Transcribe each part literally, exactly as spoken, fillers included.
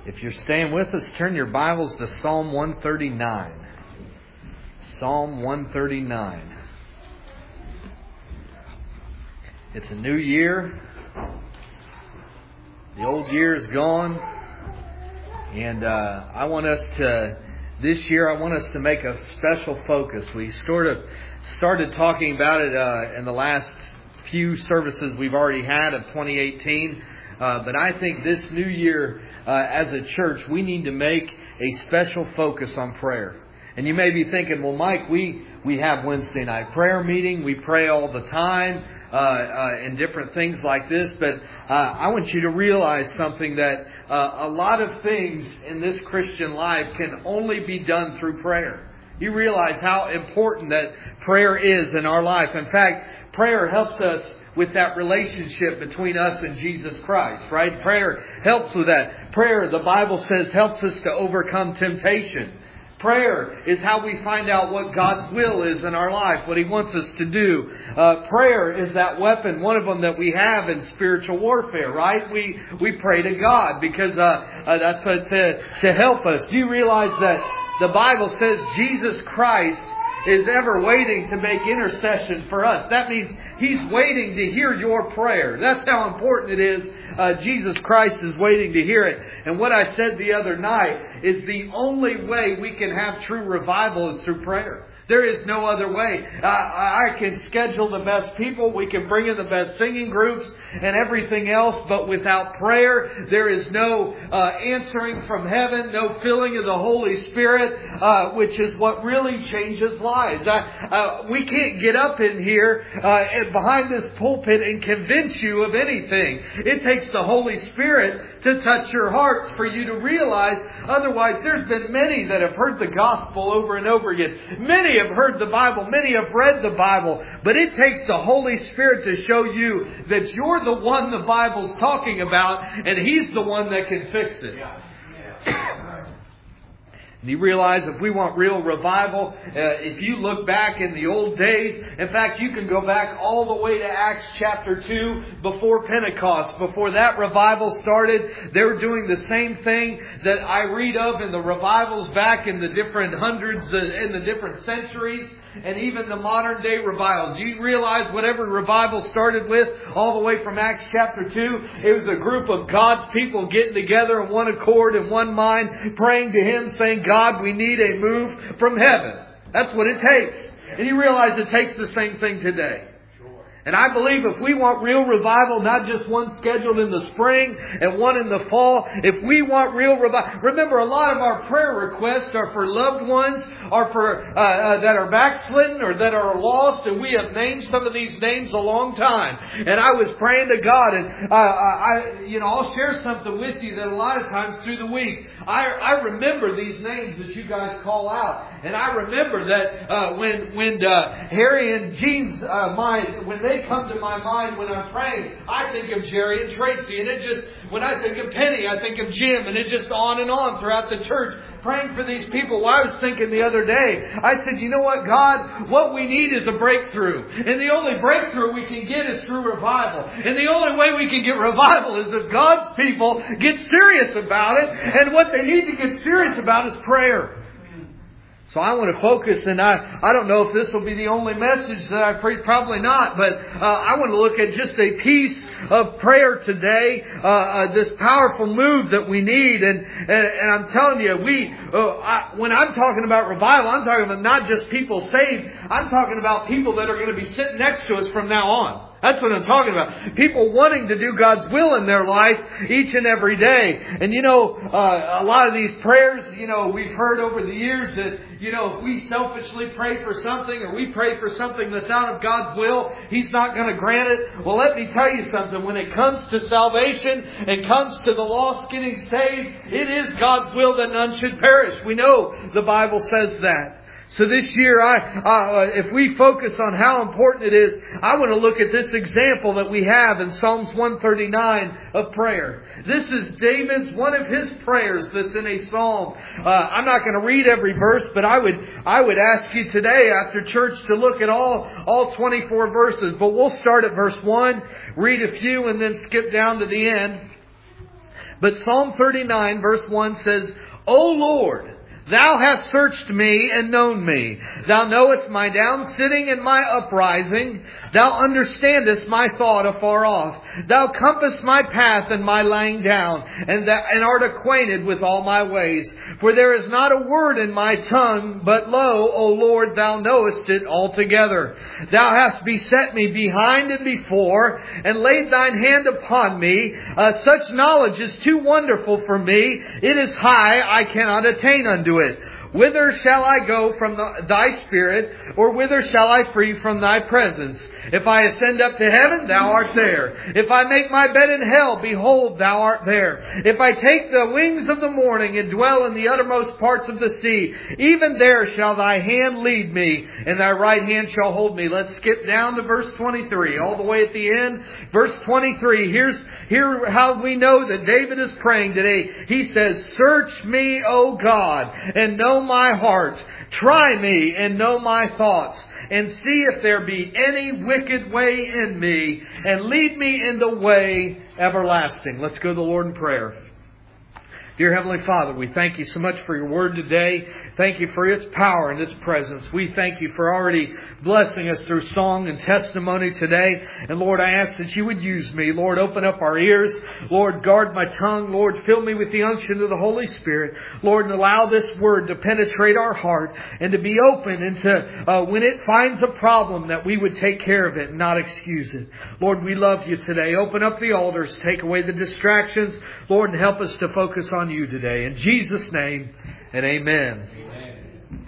If you're staying with us, turn your Bibles to Psalm one thirty-nine. Psalm one thirty-nine. It's a new year. The old year is gone. And uh, I want us to, this year, I want us to make a special focus. We sort of started talking about it uh, in the last few services we've already had of twenty eighteen. Uh, but I think this new year, uh, as a church, we need to make a special focus on prayer. And you may be thinking, well, Mike, we, we have Wednesday night prayer meeting. We pray all the time uh, uh, and different things like this. But uh, I want you to realize something, that uh, a lot of things in this Christian life can only be done through prayer. You realize how important that prayer is in our life. In fact, prayer helps us with that relationship between us and Jesus Christ, right? Prayer helps with that. Prayer, the Bible says, helps us to overcome temptation. Prayer is how we find out what God's will is in our life, what He wants us to do. Uh, prayer is that weapon, one of them that we have in spiritual warfare, right? We we pray to God because uh, uh, that's uh, to, to help us. Do you realize that the Bible says Jesus Christ is ever waiting to make intercession for us? That means He's waiting to hear your prayer. That's how important it is. Uh, Jesus Christ is waiting to hear it. And what I said the other night is the only way we can have true revival is through prayer. There is no other way. Uh, I can schedule the best people. We can bring in the best singing groups and everything else. But without prayer, there is no uh, answering from heaven, no filling of the Holy Spirit, uh, which is what really changes lives. I, uh, we can't get up in here uh, and behind this pulpit and convince you of anything. It takes the Holy Spirit to touch your heart for you to realize. Otherwise, there's been many that have heard the gospel over and over again. Many have heard the Bible. Many have read the Bible. But it takes the Holy Spirit to show you that you're the one the Bible's talking about, and He's the one that can fix it. Yeah. Yeah. And you realize if we want real revival, uh, if you look back in the old days, in fact, you can go back all the way to Acts chapter two before Pentecost. Before that revival started, they were doing the same thing that I read of in the revivals back in the different hundreds, uh, in the different centuries, and even the modern day revivals. You realize whatever revival started with, all the way from Acts chapter two, it was a group of God's people getting together in one accord and one mind, praying to Him, saying, God, we need a move from heaven. That's what it takes. And you realize it takes the same thing today. And I believe if we want real revival, not just one scheduled in the spring and one in the fall, if we want real revival, remember a lot of our prayer requests are for loved ones, are for uh, uh, that are backslidden or that are lost, and we have named some of these names a long time. And I was praying to God, and uh, I, you know, I'll share something with you that a lot of times through the week, I, I remember these names that you guys call out, and I remember that uh, when when uh, Harry and Jean's uh, mind, when they They come to my mind when I'm praying, I think of Jerry and Tracy, and it just, when I think of Penny, I think of Jim, and it just on and on throughout the church, praying for these people. Well, I was thinking the other day, I said, you know what, God, what we need is a breakthrough. And the only breakthrough we can get is through revival. And the only way we can get revival is if God's people get serious about it. And what they need to get serious about is prayer. So I want to focus, and I, I don't know if this will be the only message that I preach, probably not, but uh, I want to look at just a piece of prayer today, uh, uh, this powerful move that we need. And, and, and I'm telling you, we uh, I, when I'm talking about revival, I'm talking about not just people saved, I'm talking about people that are going to be sitting next to us from now on. That's what I'm talking about. People wanting to do God's will in their life each and every day. And you know, uh, a lot of these prayers, you know, we've heard over the years that, you know, if we selfishly pray for something or we pray for something that's out of God's will, He's not going to grant it. Well, let me tell you something. When it comes to salvation and comes to the lost getting saved, it is God's will that none should perish. We know the Bible says that. So this year, I, uh, if we focus on how important it is, I want to look at this example that we have in Psalms one thirty-nine of prayer. This is David's, one of his prayers that's in a psalm. Uh, I'm not going to read every verse, but I would, I would ask you today after church to look at all, all twenty-four verses. But we'll start at verse one, read a few, and then skip down to the end. But Psalm thirty-nine verse one says, O Lord, Thou hast searched me and known me. Thou knowest my down sitting and my uprising. Thou understandest my thought afar off. Thou compassest my path and my lying down, and, thou, and art acquainted with all my ways. For there is not a word in my tongue, but lo, O Lord, Thou knowest it altogether. Thou hast beset me behind and before, and laid Thine hand upon me. Uh, such knowledge is too wonderful for me. It is high, I cannot attain unto it. Whither shall I go from the, Thy Spirit, or whither shall I flee from Thy presence? If I ascend up to heaven, Thou art there. If I make my bed in hell, behold, Thou art there. If I take the wings of the morning and dwell in the uttermost parts of the sea, even there shall Thy hand lead me, and Thy right hand shall hold me. Let's skip down to verse twenty-three, all the way at the end. Verse twenty-three, here's here how we know that David is praying today. He says, Search me, O God, and know my heart. Try me and know my thoughts, and see if there be any wicked way in me, and lead me in the way everlasting. Let's go to the Lord in prayer. Dear Heavenly Father, we thank You so much for Your Word today. Thank You for its power and its presence. We thank You for already blessing us through song and testimony today. And Lord, I ask that You would use me. Lord, open up our ears. Lord, guard my tongue. Lord, fill me with the unction of the Holy Spirit. Lord, and allow this Word to penetrate our heart and to be open into uh, when it finds a problem, that we would take care of it and not excuse it. Lord, we love You today. Open up the altars. Take away the distractions. Lord, and help us to focus on You today. In Jesus' name, and amen. Amen.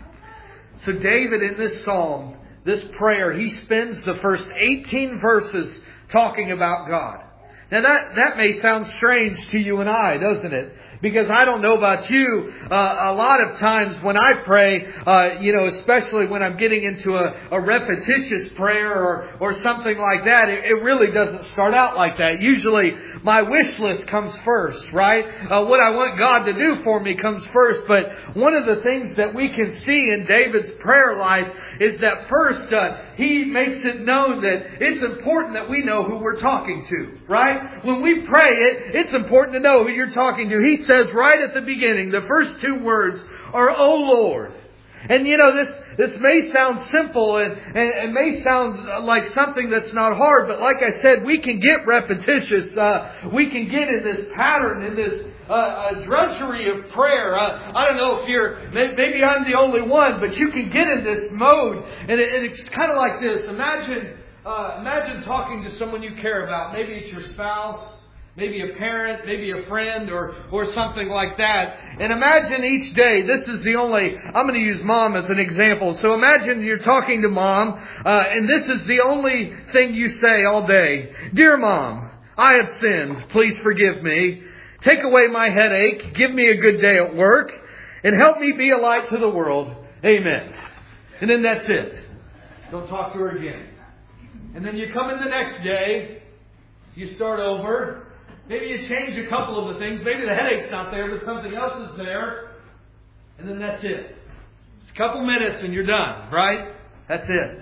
So David in this psalm, this prayer, he spends the first eighteen verses talking about God. Now that, that may sound strange to you and I, doesn't it? Because I don't know about you, uh, a lot of times when I pray, uh, you know, especially when I'm getting into a, a repetitious prayer or, or something like that, it, it really doesn't start out like that. Usually my wish list comes first, right? Uh, what I want God to do for me comes first. But one of the things that we can see in David's prayer life is that first, uh, he makes it known that it's important that we know who we're talking to, right? When we pray it, it's important to know who you're talking to. He says right at the beginning, the first two words are, O Lord. And you know, this this may sound simple and, and, and may sound like something that's not hard, but like I said, we can get repetitious. Uh, we can get in this pattern, in this uh, uh, drudgery of prayer. Uh, I don't know if you're, maybe I'm the only one, but you can get in this mode. And, it, and it's kind of like this. Imagine, uh, imagine talking to someone you care about. Maybe it's your spouse. Maybe a parent, maybe a friend, or, or something like that. And imagine each day, this is the only, I'm going to use mom as an example. So imagine you're talking to mom, uh, and this is the only thing you say all day. Dear Mom, I have sinned. Please forgive me. Take away my headache. Give me a good day at work. And help me be a light to the world. Amen. And then that's it. Don't talk to her again. And then you come in the next day. You start over. Maybe you change a couple of the things. Maybe the headache's not there, but something else is there. And then that's it. It's a couple minutes and you're done, right? That's it.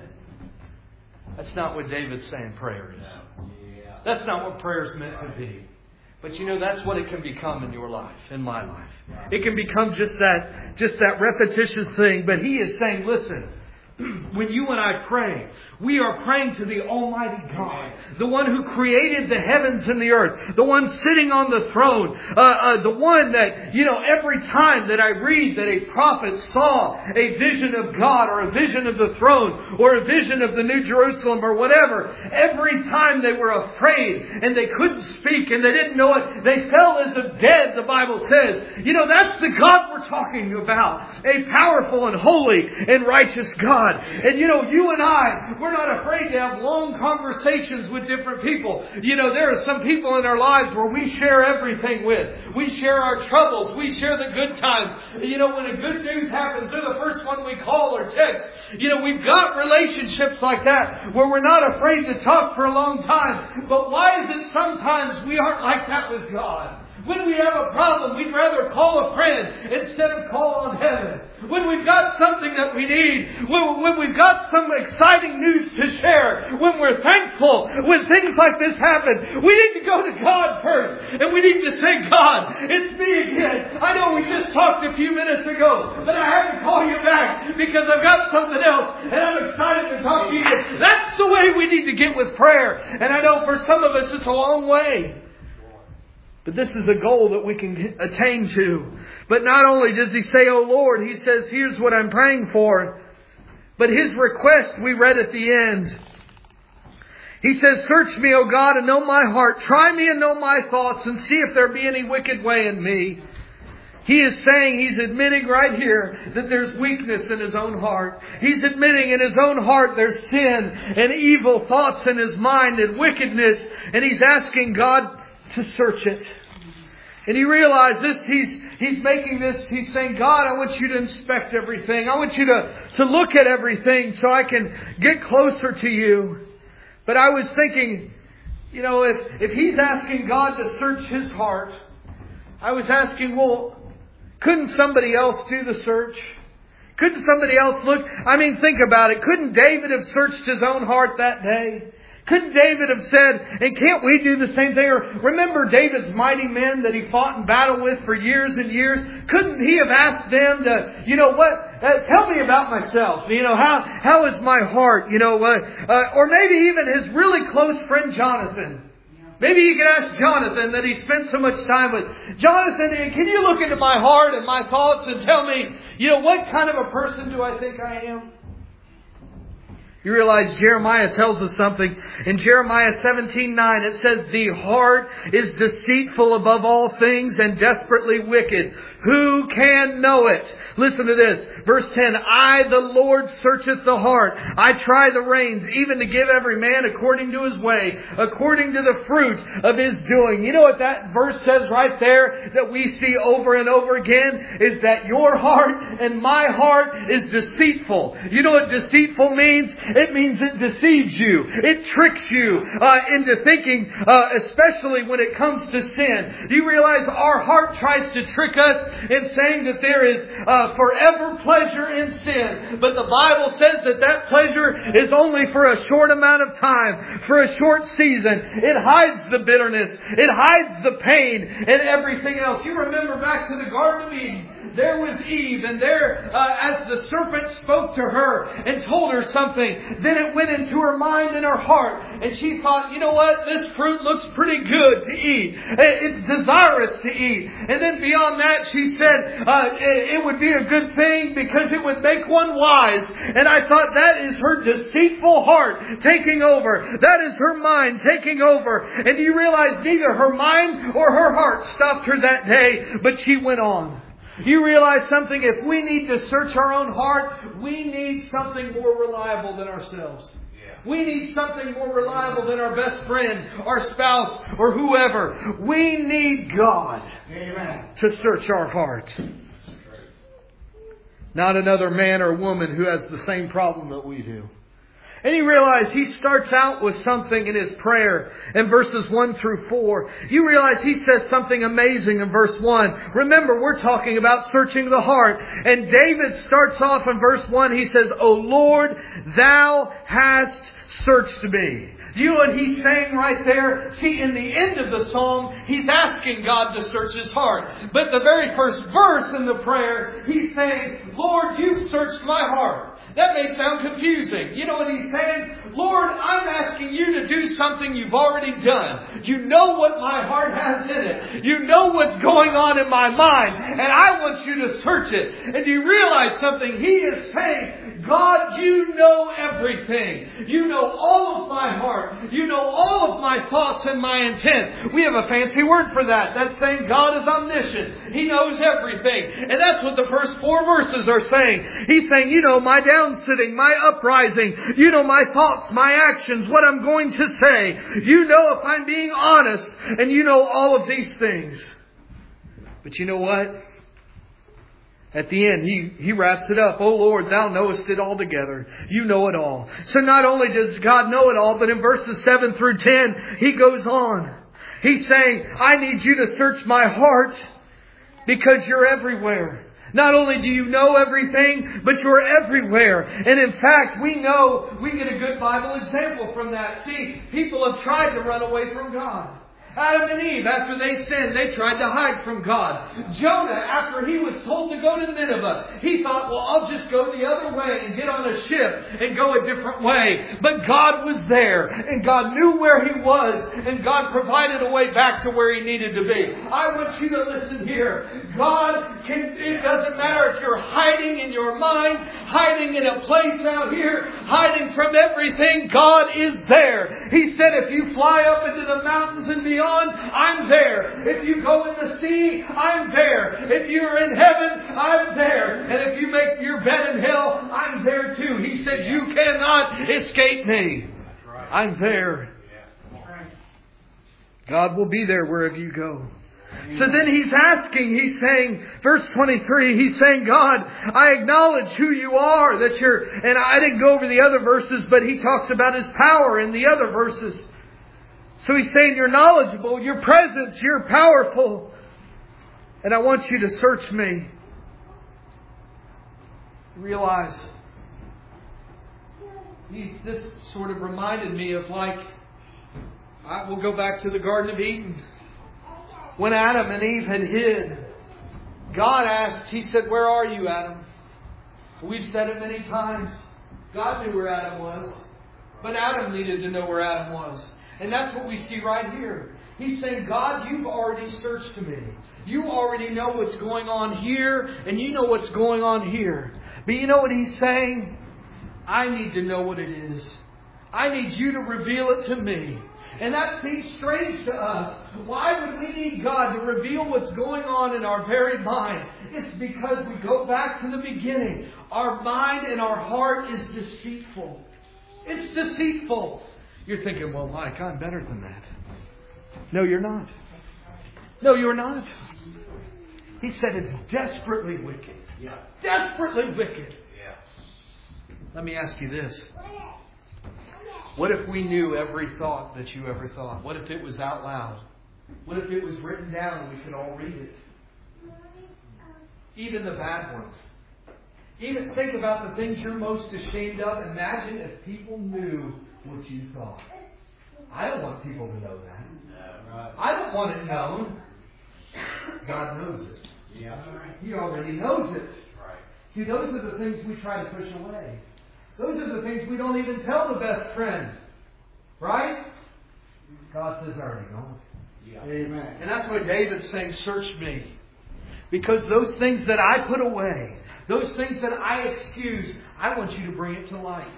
That's not what David's saying prayer is. That's not what prayer's meant to be. But you know, that's what it can become in your life, in my life. It can become just that, just that repetitious thing. But he is saying, listen, when you and I pray, we are praying to the Almighty God, the one who created the heavens and the earth, the one sitting on the throne, uh, uh, the one that, you know, every time that I read that a prophet saw a vision of God or a vision of the throne or a vision of the New Jerusalem or whatever, every time they were afraid and they couldn't speak and they didn't know it, they fell as if dead, the Bible says. You know, that's the God we're talking about, a powerful and holy and righteous God. And you know, you and I, we're not afraid to have long conversations with different people. You know, there are some people in our lives where we share everything with. We share our troubles. We share the good times. You know, when a good news happens, they're the first one we call or text. You know, we've got relationships like that where we're not afraid to talk for a long time. But why is it sometimes we aren't like that with God? When we have a problem, we'd rather to call a friend instead of call on heaven. When we've got something that we need, when, when we've got some exciting news to share, when we're thankful, when things like this happen, we need to go to God first. And we need to say, God, it's me again. I know we just talked a few minutes ago, but I have to call you back because I've got something else and I'm excited to talk to you. That's the way we need to get with prayer. And I know for some of us it's a long way. But this is a goal that we can attain to. But not only does he say, oh Lord, he says, here's what I'm praying for. But his request we read at the end. He says, search me, O God, and know my heart. Try me and know my thoughts and see if there be any wicked way in me. He is saying, he's admitting right here that there's weakness in his own heart. He's admitting in his own heart there's sin and evil thoughts in his mind and wickedness. And he's asking God to search it. And he realized this, he's, he's making this, he's saying, God, I want you to inspect everything. I want you to, to look at everything so I can get closer to you. But I was thinking, you know, if, if he's asking God to search his heart, I was asking, well, couldn't somebody else do the search? Couldn't somebody else look? I mean, think about it. Couldn't David have searched his own heart that day? Couldn't David have said, and can't we do the same thing? Or remember David's mighty men that he fought in battle with for years and years? Couldn't he have asked them to, you know what, uh, tell me about myself. You know, how how is my heart? You know, uh, uh, or maybe even his really close friend Jonathan. Maybe he could ask Jonathan that he spent so much time with. Jonathan, can you look into my heart and my thoughts and tell me, you know, what kind of a person do I think I am? You realize Jeremiah tells us something. In Jeremiah seventeen nine, it says, the heart is deceitful above all things and desperately wicked. Who can know it? Listen to this. Verse ten, I, the Lord, searcheth the heart. I try the reins, even to give every man according to his way, according to the fruit of his doing. You know what that verse says right there that we see over and over again? Is that your heart and my heart is deceitful. You know what deceitful means? It means it deceives you. It tricks you uh, into thinking, uh, especially when it comes to sin. Do you realize our heart tries to trick us in saying that there is uh, forever pleasure in sin? But the Bible says that that pleasure is only for a short amount of time, for a short season. It hides the bitterness. It hides the pain and everything else. You remember back to the Garden of Eden. There was Eve, and there, uh, as the serpent spoke to her and told her something, then it went into her mind and her heart. And she thought, you know what? This fruit looks pretty good to eat. It's desirous to eat. And then beyond that, she said uh, it would be a good thing because it would make one wise. And I thought that is her deceitful heart taking over. That is her mind taking over. And do you realize neither her mind or her heart stopped her that day, but she went on. You realize something? If we need to search our own heart, we need something more reliable than ourselves. We need something more reliable than our best friend, our spouse, or whoever. We need God Amen. To search our heart. Not another man or woman who has the same problem that we do. And you realize he starts out with something in his prayer in verses one through four. You realize he says something amazing in verse one. Remember, we're talking about searching the heart. And David starts off in verse one. He says, O Lord, thou hast searched me. Do you know what he's saying right there? See, in the end of the psalm, he's asking God to search his heart. But the very first verse in the prayer, he's saying, Lord, you've searched my heart. That may sound confusing. You know what he's saying? Lord, I'm asking you to do something you've already done. You know what my heart has in it. You know what's going on in my mind. And I want you to search it. And do you realize something? He is saying, God, you know everything. You know all of my heart. You know all of my thoughts and my intent. We have a fancy word for that. That's saying God is omniscient. He knows everything. And that's what the first four verses are saying. He's saying, you know my down sitting, my uprising. You know my thoughts, my actions, what I'm going to say. You know if I'm being honest. And you know all of these things. But you know what? At the end, he, he wraps it up. Oh Lord, thou knowest it altogether. You know it all. So not only does God know it all, but in verses seven through ten, he goes on. He's saying, I need you to search my heart. Because you're everywhere. Not only do you know everything, but you're everywhere. And in fact, we know, we get a good Bible example from that. See, people have tried to run away from God. Adam and Eve, after they sinned, they tried to hide from God. Jonah, after he was told to go to Nineveh, he thought, well, I'll just go the other way and get on a ship and go a different way. But God was there, and God knew where He was, and God provided a way back to where He needed to be. I want you to listen here. God can, it doesn't matter if you're hiding in your mind, hiding in a place out here, hiding from everything, God is there. He said, if you fly up into the mountains and beyond, I'm there. If you go in the sea, I'm there. If you're in heaven, I'm there. And if you make your bed in hell, I'm there too. He said, you cannot escape me. I'm there. God will be there wherever you go. So then He's asking, He's saying, verse twenty-three, He's saying, God, I acknowledge who You are, that You're, and I didn't go over the other verses, but He talks about His power in the other verses. So He's saying, you're knowledgeable, your presence, you're powerful. And I want you to search me. Realize, he's, this sort of reminded me of like, I will go back to the Garden of Eden. When Adam and Eve had hid, God asked, He said, where are you, Adam? We've said it many times. God knew where Adam was. But Adam needed to know where Adam was. And that's what we see right here. He's saying, God, You've already searched me. You already know what's going on here, and You know what's going on here. But you know what He's saying? I need to know what it is. I need You to reveal it to me. And that seems strange to us. Why would we need God to reveal what's going on in our very mind? It's because we go back to the beginning. Our mind and our heart is deceitful. It's deceitful. You're thinking, well, Mike, I'm better than that. No, you're not. No, you're not. He said it's desperately wicked. Yeah. Desperately wicked. Yeah. Let me ask you this. What if we knew every thought that you ever thought? What if it was out loud? What if it was written down and we could all read it? Even the bad ones. Even think about the things you're most ashamed of. Imagine if people knew what you thought. I don't want people to know that. I don't want it known. God knows it. Yeah. He already knows it. See, those are the things we try to push away. Those are the things we don't even tell the best friend. Right? God says, I already know it. Yeah. Amen. And that's why David's saying, search me. Because those things that I put away, those things that I excuse, I want You to bring it to light.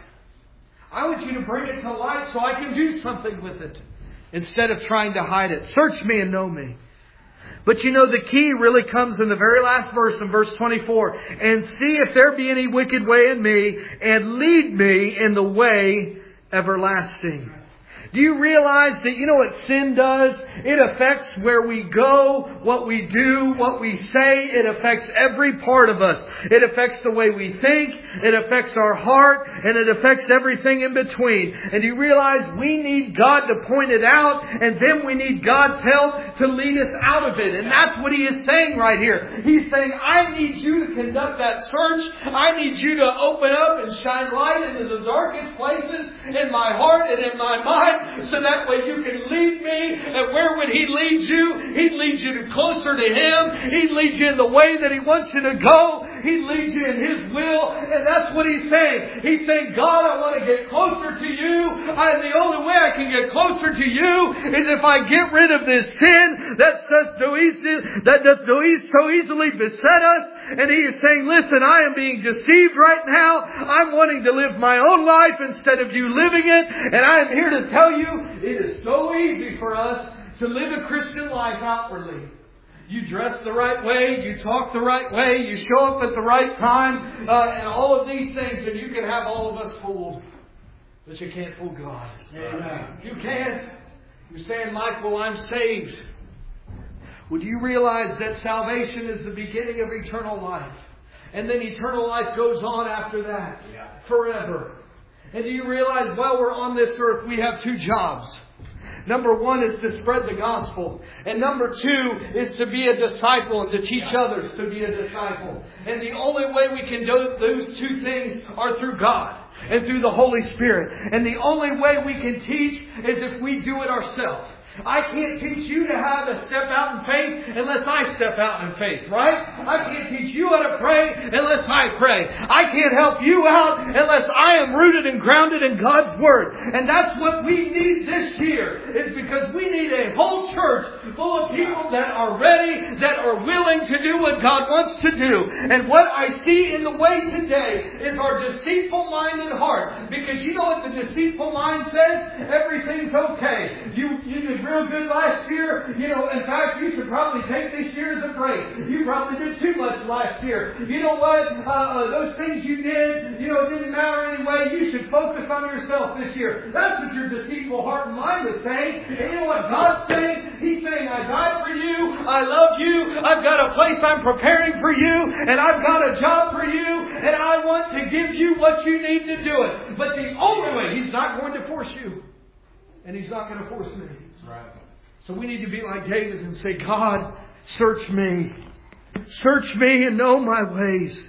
I want You to bring it to light so I can do something with it. Instead of trying to hide it. Search me and know me. But you know, the key really comes in the very last verse, in verse twenty-four. And see if there be any wicked way in me, and lead me in the way everlasting. Do you realize that, you know what sin does? It affects where we go, what we do, what we say. It affects every part of us. It affects the way we think. It affects our heart. And it affects everything in between. And do you realize we need God to point it out, and then we need God's help to lead us out of it. And that's what He is saying right here. He's saying, I need You to conduct that search. I need You to open up and shine light into the darkest places in my heart and in my mind. So that way You can lead me. And where would He lead you? He'd lead you to closer to Him. He'd lead you in the way that He wants you to go. He'd lead you in His will. And that's what He's saying. He's saying, God, I want to get closer to You. And the only way I can get closer to You is if I get rid of this sin that does so easily, that does so easily beset us. And He is saying, listen, I am being deceived right now. I'm wanting to live my own life instead of You living it. And I am here to tell you, it is so easy for us to live a Christian life outwardly. You dress the right way, you talk the right way, you show up at the right time, uh, and all of these things, and you can have all of us fooled. But you can't fool God. Amen. You can't. You're saying, Mike, well, I'm saved. Well, do you realize that salvation is the beginning of eternal life? And then eternal life goes on after that. Yeah. Forever. And do you realize while we're on this earth, we have two jobs. Number one is to spread the gospel. And number two is to be a disciple and to teach others to be a disciple. And the only way we can do those two things are through God and through the Holy Spirit. And the only way we can teach is if we do it ourselves. I can't teach you to how to step out in faith unless I step out in faith, right? I can't teach you how to pray unless I pray. I can't help you out unless I am rooted and grounded in God's Word. And that's what we need this year, is because we need a whole church full of people that are ready, that are willing to do what God wants to do. And what I see in the way today is our deceitful mind and heart. Because you know what the deceitful mind says? Everything's okay. You, you did real good last year. You know, in fact, you should probably take this year as a break. You probably did too much last year. You know what? Uh, uh, those things you did, you know, it didn't matter anyway. You should focus on yourself this year. That's what your deceitful heart and mind is saying. And you know what God's saying? He's saying, I died for you. I love you. I've got a place I'm preparing for you. And I've got a job for you. And I want to give you what you need to do it. But the only way, He's not going to force you. And He's not going to force me. Right. So we need to be like David and say, God, search me. Search me and know my ways.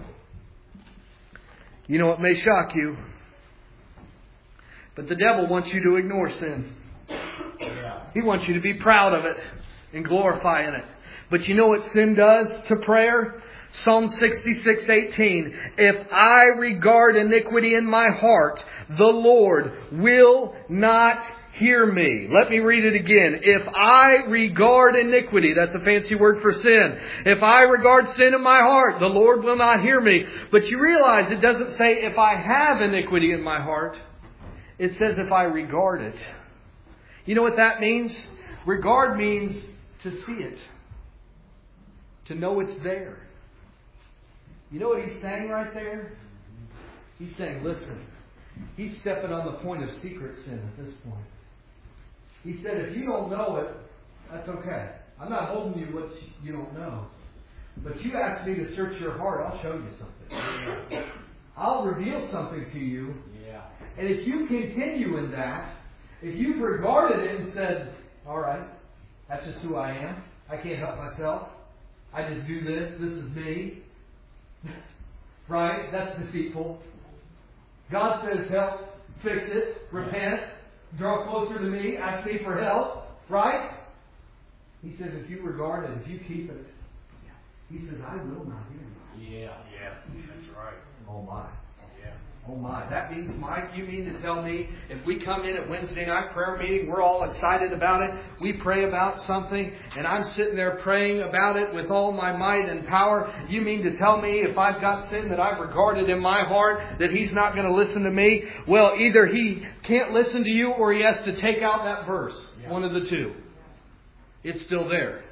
You know, it may shock you, but the devil wants you to ignore sin. Yeah. He wants you to be proud of it and glorify in it. But you know what sin does to prayer? Psalm sixty-six eighteen. If I regard iniquity in my heart, the Lord will not hear me. Let me read it again. If I regard iniquity, that's a fancy word for sin. If I regard sin in my heart, the Lord will not hear me. But you realize it doesn't say if I have iniquity in my heart. It says if I regard it. You know what that means? Regard means to see it. To know it's there. You know what He's saying right there? He's saying, listen, He's stepping on the point of secret sin at this point. He said, if you don't know it, that's okay. I'm not holding you what you don't know. But you ask me to search your heart, I'll show you something. I'll reveal something to you. Yeah. And if you continue in that, if you've regarded it and said, all right, that's just who I am. I can't help myself. I just do this. This is me. Right? That's deceitful. God says help, fix it, repent, draw closer to me, ask me for help. Right? He says if you regard it, if you keep it, He says, I will not hear you. Yeah. Yeah. That's right. Oh my. Yeah. Oh my. That means, Mike, you mean to tell me if we come in at Wednesday night prayer meeting, we're all excited about it, we pray about something, and I'm sitting there praying about it with all my might and power, you mean to tell me if I've got sin that I've regarded in my heart that He's not going to listen to me? Well, either He can't listen to you or He has to take out that verse. Yeah. One of the two. It's still there.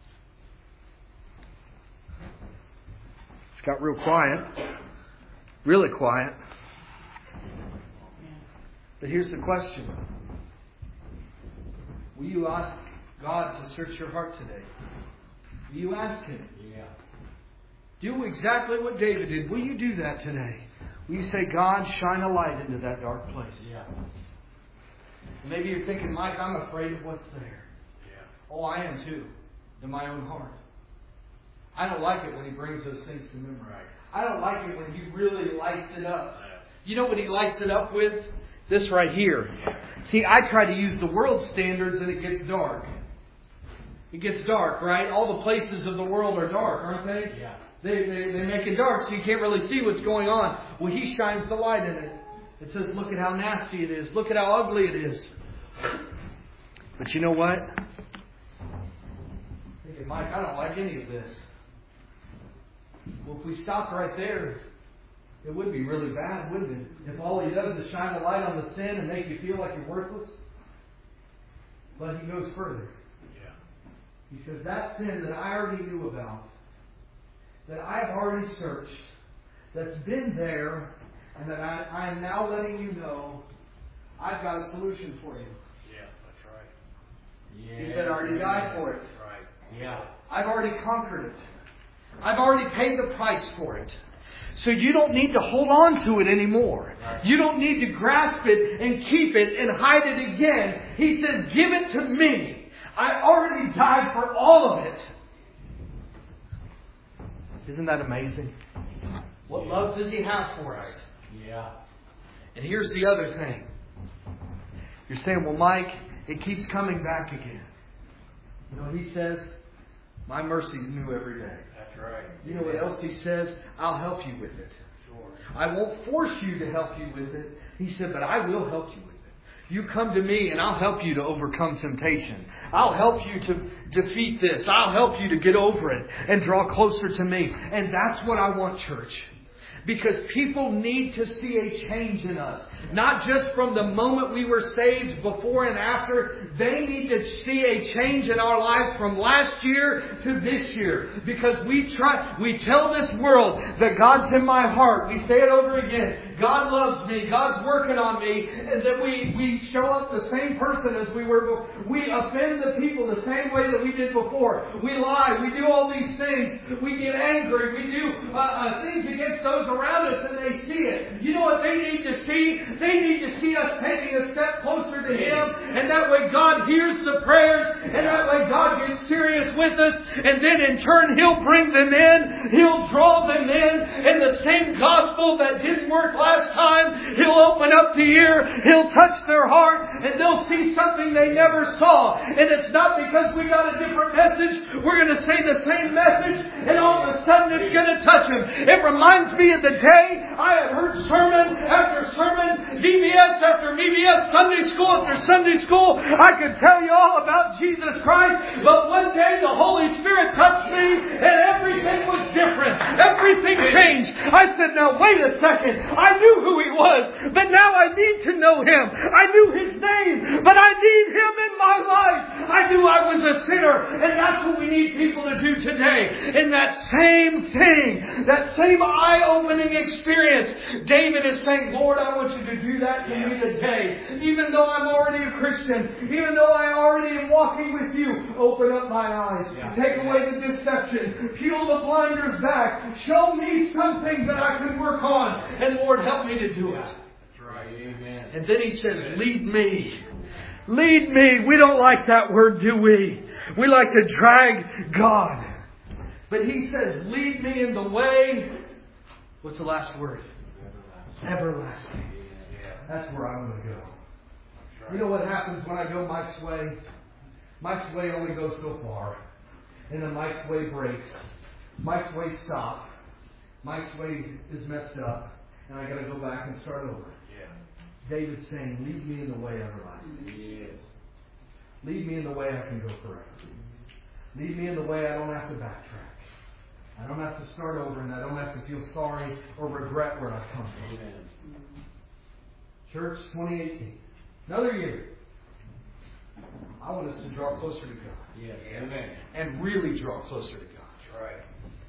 It's got real quiet. Really quiet. But here's the question. Will you ask God to search your heart today? Will you ask Him? Yeah. Do exactly what David did. Will you do that today? Will you say, God, shine a light into that dark place? Yeah. Maybe you're thinking, Mike, I'm afraid of what's there. Yeah. Oh, I am too. In my own heart. I don't like it when He brings those things to memory. Right. I don't like it when He really lights it up. You know what He lights it up with? This right here. See, I try to use the world standards and it gets dark. It gets dark, right? All the places of the world are dark, aren't they? Yeah. They, they, they make it dark so you can't really see what's going on. Well, He shines the light in it. It says, look at how nasty it is. Look at how ugly it is. But you know what? I'm thinking, Mike, I don't like any of this. Well, if we stopped right there, it would be really bad, wouldn't it? If all He does is shine a light on the sin and make you feel like you're worthless. But He goes further. Yeah. He says, that sin that I already knew about, that I've already searched, that's been there, and that I, I am now letting you know, I've got a solution for you. Yeah, that's right. Yeah. He said, I already died for it. Right. Yeah. I've already conquered it. I've already paid the price for it. So you don't need to hold on to it anymore. You don't need to grasp it and keep it and hide it again. He says, give it to me. I already died for all of it. Isn't that amazing? What love does He have for us? Yeah. And here's the other thing. You're saying, well, Mike, it keeps coming back again. You know, He says, my mercy is new every day. That's right. You know what else He says? I'll help you with it. Sure. I won't force you to help you with it. He said, but I will help you with it. You come to me and I'll help you to overcome temptation. I'll help you to defeat this. I'll help you to get over it and draw closer to me. And that's what I want, church. Because people need to see a change in us. Not just from the moment we were saved, before and after. They need to see a change in our lives from last year to this year. Because we try, we tell this world that God's in my heart. We say it over again. God loves me. God's working on me. And then we, we show up the same person as we were before. We offend the people the same way that we did before. We lie. We do all these things. We get angry. We do uh, uh, things against those around us, and they see it. You know what they need to see? They need to see us taking a step closer to Him, and that way God hears the prayers, and that way God gets serious with us, and then in turn He'll bring them in, He'll draw them in, and the same gospel that didn't work last time, He'll open up the ear, He'll touch their heart, and they'll see something they never saw. And it's not because we got a different message, we're going to say the same message, and all of a sudden it's going to touch them. It reminds me of the day I have heard sermon after sermon, V B S after V B S, Sunday school after Sunday school. I could tell you all about Jesus Christ, but one day the Holy Spirit touched me and everything was different. Everything changed. I said, now wait a second. I knew who He was, but now I need to know Him. I knew His name, but I need Him in my life. I knew I was a sinner, and that's what we need people to do today. In that same thing, that same eye-opening experience, David is saying, Lord, I want you to do that to me today. Even though I'm already a Christian, even though I already am walking with you, open up my eyes. Yeah. Take away the deception. Peel the blinders back. Show me something that I can work on. And Lord, help me to do it. That's right. Amen. And then He says, lead me. Lead me. We don't like that word, do we? We like to drag God. But He says, lead me in the way. What's the last word? Everlasting. Everlasting. That's where I want to go. You know what happens when I go Mike's way? Mike's way only goes so far. And then Mike's way breaks. Mike's way stops. Mike's way is messed up. And I got to go back and start over. David's saying, lead me in the way everlasting. Yes. Lead me in the way I can go forever. Lead me in the way I don't have to backtrack. I don't have to start over, and I don't have to feel sorry or regret where I've come from. Amen. Church, twenty eighteen. Another year. I want us to draw closer to God. Yes. Amen. And really draw closer to God. That's right.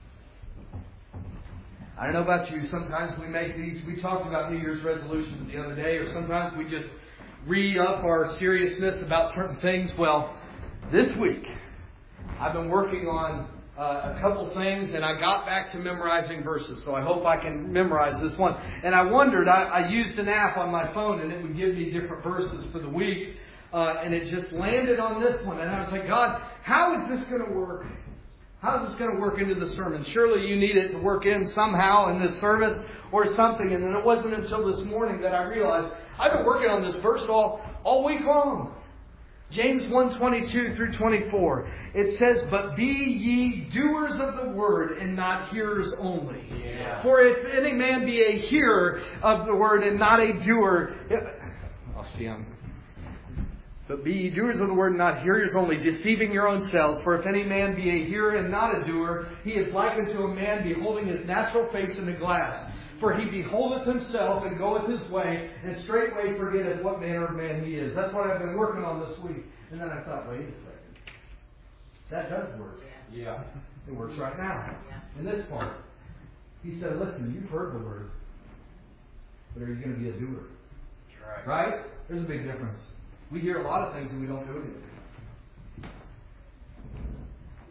I don't know about you. Sometimes we make these. We talked about New Year's resolutions the other day, or sometimes we just re-up our seriousness about certain things. Well, this week, I've been working on uh, a couple things, and I got back to memorizing verses. So I hope I can memorize this one. And I wondered, I, I used an app on my phone, and it would give me different verses for the week. Uh, and it just landed on this one. And I was like, God, how is this going to work? How's this going to work into the sermon? Surely you need it to work in somehow in this service or something. And then it wasn't until this morning that I realized I've been working on this verse all, all week long. James one twenty-two through twenty-four. It says, but be ye doers of the word and not hearers only. Yeah. For if any man be a hearer of the word and not a doer... I'll see him. But be ye doers of the word, and not hearers only, deceiving your own selves. For if any man be a hearer and not a doer, he is likened to a man beholding his natural face in a glass. For he beholdeth himself and goeth his way, and straightway forgetteth what manner of man he is. That's what I've been working on this week. And then I thought, wait a second. That does work. Yeah. It works right now. In this part. He said, listen, you've heard the word. But are you going to be a doer? That's right. Right? There's a big difference. We hear a lot of things and we don't do anything.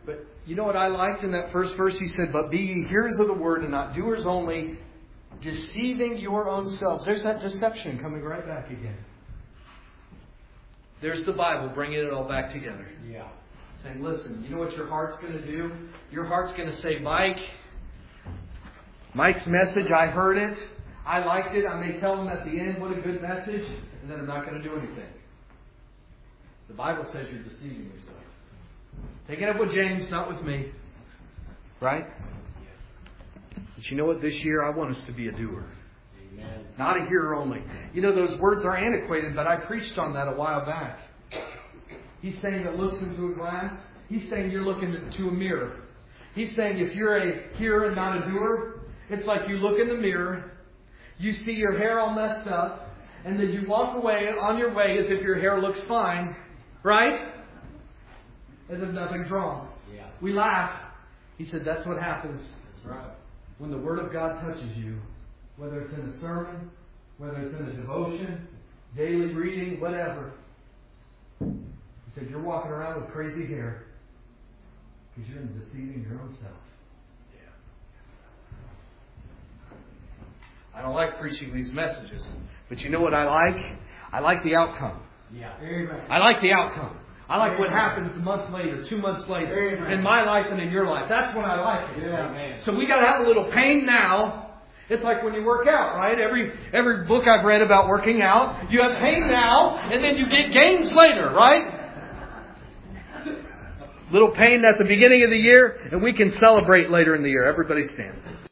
But you know what I liked in that first verse? He said, "But be ye hearers of the word and not doers only, deceiving your own selves." There's that deception coming right back again. There's the Bible bringing it all back together. Yeah. Saying, listen, you know what your heart's going to do? Your heart's going to say, Mike, Mike's message, I heard it. I liked it. I may tell him at the end, what a good message. And then I'm not going to do anything. The Bible says you're deceiving yourself. Take it up with James, not with me. Right? But you know what? This year I want us to be a doer. Amen. Not a hearer only. You know, those words are antiquated, but I preached on that a while back. He's saying that looks into a glass. He's saying you're looking into a mirror. He's saying if you're a hearer and not a doer, it's like you look in the mirror, you see your hair all messed up, and then you walk away on your way as if your hair looks fine. Right? As if nothing's wrong. Yeah. We laugh. He said that's what happens. That's right. When the Word of God touches you, whether it's in a sermon, whether it's in a devotion, daily reading, whatever. He said, you're walking around with crazy hair because you're deceiving your own self. Yeah. I don't like preaching these messages. But you know what I like? I like the outcome. Yeah. Amen. I like the outcome. I like Amen. What happens a month later, two months later, Amen. In my life and in your life. That's when I like it. Yeah. So we got to have a little pain now. It's like when you work out, right? Every every book I've read about working out, you have pain now, and then you get gains later, right? Little pain at the beginning of the year, and we can celebrate later in the year. Everybody stand.